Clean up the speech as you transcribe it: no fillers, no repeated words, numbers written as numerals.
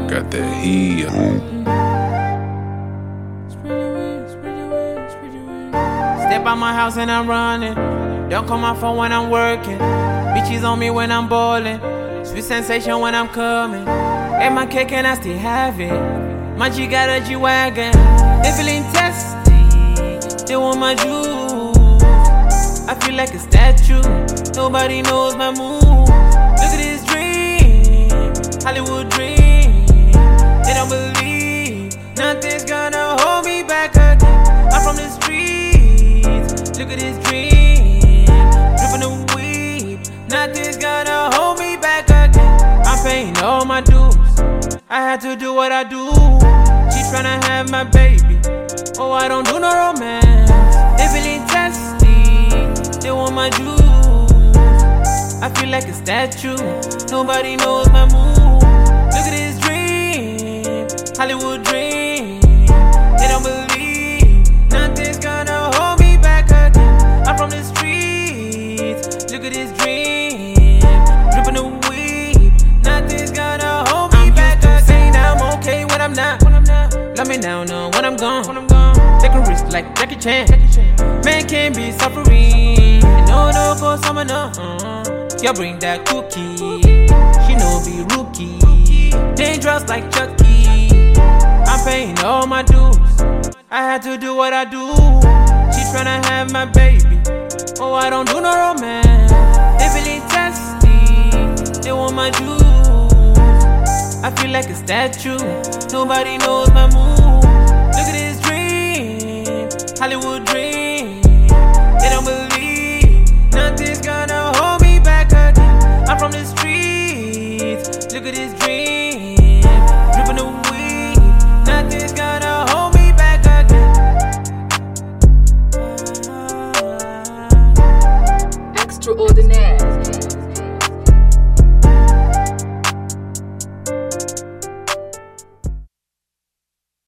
got that heat. Step out my house and I'm running. Don't call my phone when I'm working. Bitches on me when I'm ballin'. Sweet sensation when I'm coming. And my cake and I still have it. My G got a G-Wagon. They feeling testy. They want my juice. I feel like a statue. Nobody knows my moves. Look at this dream, Hollywood dream. They don't believe nothing's gonna hold me back again. I'm from the streets. Look at this dream, dripping the weed. Nothing's gonna hold me back again. I'm paying all my dues. I had to do what I do. She tryna have my baby. Oh, I don't do no romance. They feeling testy. They want my juice. I feel like a statue. Nobody knows my move. Look at this dream, Hollywood dream. They don't believe nothing's gonna hold me back again. I'm from the streets. Look at this dream, dripping the weed. Nothing's gonna hold me back again. Saying I'm okay when I'm not. Let me now know when I'm gone. Take a risk like Jackie Chan. Man can't be suffering. No, go summer no. You bring that cookie. She no be rookie. Dangerous like Chucky. I'm paying all my dues. I had to do what I do. She tryna have my baby. Oh, I don't do no romance. They feeling testy. They want my juice. I feel like a statue. Nobody knows my move. Look at this dream, Hollywood dream. They don't believe nothing's gonna hold me back again. I'm from the streets. Look at this dream, dripping the weed. Nothing's gonna hold me back again. Extraordinaire.